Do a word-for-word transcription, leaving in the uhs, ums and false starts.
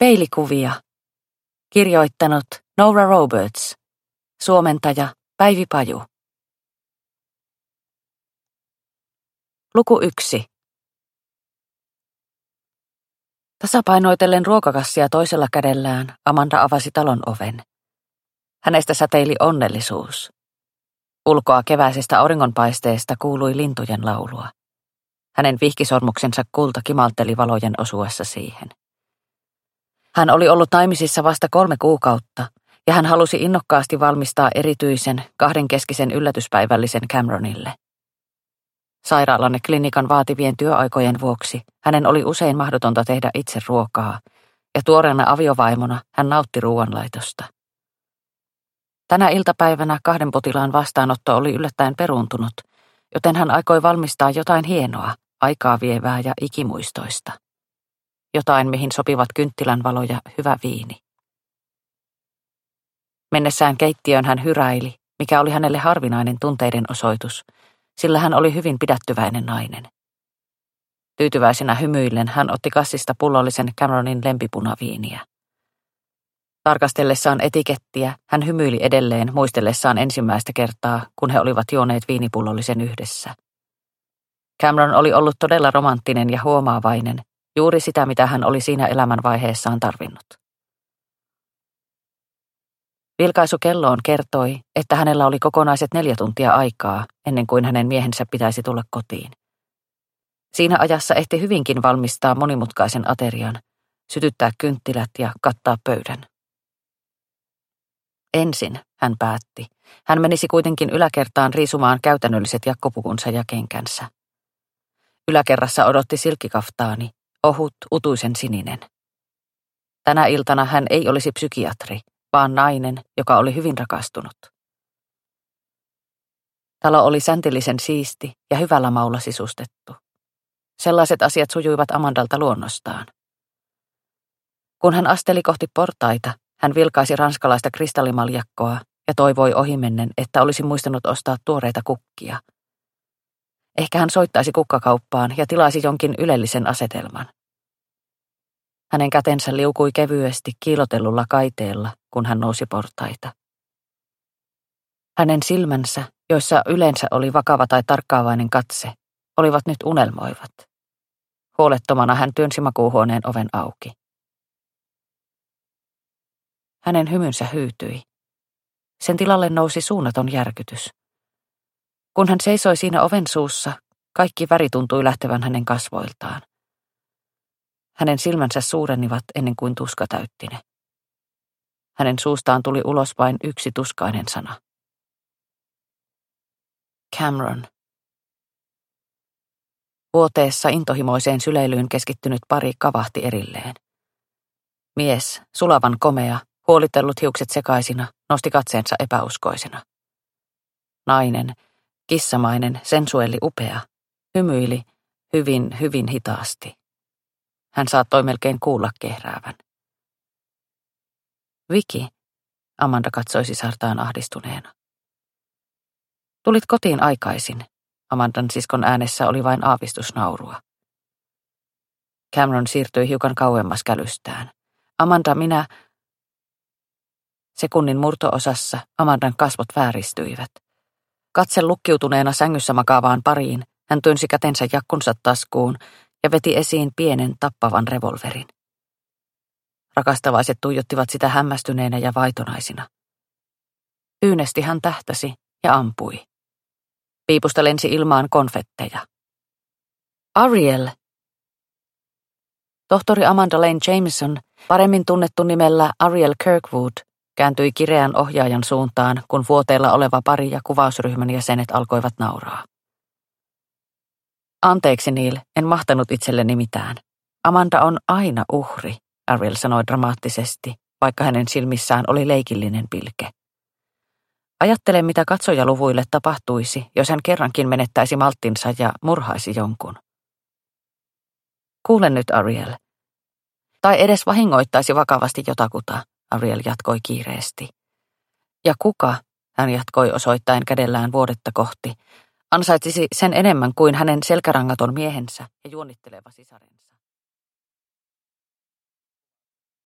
Peilikuvia. Kirjoittanut Nora Roberts. Suomentaja Päivi Paju. Luku yksi. Tasapainoitellen ruokakassia toisella kädellään Amanda avasi talon oven. Hänestä säteili onnellisuus. Ulkoa keväisestä auringonpaisteesta kuului lintujen laulua. Hänen vihkisormuksensa kulta kimalteli valojen osuessa siihen. Hän oli ollut naimisissa vasta kolme kuukautta, ja hän halusi innokkaasti valmistaa erityisen kahdenkeskisen yllätyspäivällisen Cameronille. Sairaalan ja klinikan vaativien työaikojen vuoksi hänen oli usein mahdotonta tehdä itse ruokaa, ja tuoreena aviovaimona hän nautti ruoanlaitosta. Tänä iltapäivänä kahden potilaan vastaanotto oli yllättäen peruuntunut, joten hän aikoi valmistaa jotain hienoa, aikaa vievää ja ikimuistoista. Jotain, mihin sopivat kynttilänvalo ja hyvä viini. Mennessään keittiöön hän hyräili, mikä oli hänelle harvinainen tunteiden osoitus, sillä hän oli hyvin pidättyväinen nainen. Tyytyväisenä hymyillen hän otti kassista pullollisen Cameronin lempipunaviiniä. Tarkastellessaan etikettiä hän hymyili edelleen muistellessaan ensimmäistä kertaa, kun he olivat juoneet viinipullollisen yhdessä. Cameron oli ollut todella romanttinen ja huomaavainen, juuri sitä mitä hän oli siinä elämänvaiheessaan tarvinnut. Vilkaisu kelloon kertoi, että hänellä oli kokonaiset neljä tuntia aikaa ennen kuin hänen miehensä pitäisi tulla kotiin. Siinä ajassa ehti hyvinkin valmistaa monimutkaisen aterian, sytyttää kynttilät ja kattaa pöydän. Ensin, hän päätti, hän menisi kuitenkin yläkertaan riisumaan käytännölliset jakkopukunsa ja kenkänsä. Yläkerrassa odotti silkkikaftaani, ohut, utuisen sininen. Tänä iltana hän ei olisi psykiatri, vaan nainen, joka oli hyvin rakastunut. Talo oli säntillisen siisti ja hyvällä maulla sisustettu. Sellaiset asiat sujuivat Amandalta luonnostaan. Kun hän asteli kohti portaita, hän vilkaisi ranskalaista kristallimaljakkoa ja toivoi ohimennen, että olisi muistanut ostaa tuoreita kukkia. Ehkä hän soittaisi kukkakauppaan ja tilaisi jonkin ylellisen asetelman. Hänen kätensä liukui kevyesti kiilotellulla kaiteella, kun hän nousi portaita. Hänen silmänsä, joissa yleensä oli vakava tai tarkkaavainen katse, olivat nyt unelmoivat. Huolettomana hän työnsi makuuhuoneen oven auki. Hänen hymynsä hyytyi. Sen tilalle nousi suunnaton järkytys. Kun hän seisoi siinä oven suussa, kaikki väri tuntui lähtevän hänen kasvoiltaan. Hänen silmänsä suurenivat ennen kuin tuska täytti ne. Hänen suustaan tuli ulos vain yksi tuskainen sana. Cameron. Vuoteessa intohimoiseen syleilyyn keskittynyt pari kavahti erilleen. Mies, sulavan komea, huolitellut hiukset sekaisina, nosti katseensa epäuskoisena. Nainen, kissamainen, sensuelli upea, hymyili hyvin, hyvin hitaasti. Hän saattoi melkein kuulla kehräävän. Viki, Amanda katsoi sisartaan ahdistuneena. Tulit kotiin aikaisin. Amandan siskon äänessä oli vain aavistusnaurua. Cameron siirtyi hiukan kauemmas kälystään. Amanda, minä... Sekunnin murto-osassa Amandan kasvot vääristyivät. Katse lukkiutuneena sängyssä makaavaan pariin, hän työnsi kätensä jakkunsa taskuun ja veti esiin pienen tappavan revolverin. Rakastavaiset tuijottivat sitä hämmästyneenä ja vaitonaisina. Tyynesti hän tähtäsi ja ampui. Piipusta lensi ilmaan konfetteja. Ariel! Tohtori Amanda Lane Jameson, paremmin tunnettu nimellä Ariel Kirkwood, kääntyi kireän ohjaajan suuntaan, kun vuoteella oleva pari ja kuvausryhmän jäsenet alkoivat nauraa. Anteeksi Neil, en mahtanut itselleni mitään. Amanda on aina uhri, Ariel sanoi dramaattisesti, vaikka hänen silmissään oli leikillinen pilke. Ajattele, mitä katsojaluvuille tapahtuisi, jos hän kerrankin menettäisi malttinsa ja murhaisi jonkun. Kuule nyt, Ariel. Tai edes vahingoittaisi vakavasti jotakuta, Ariel jatkoi kiireesti. Ja kuka, hän jatkoi osoittaen kädellään vuodetta kohti, ansaitsisi sen enemmän kuin hänen selkärangaton miehensä ja juonitteleva sisarensa.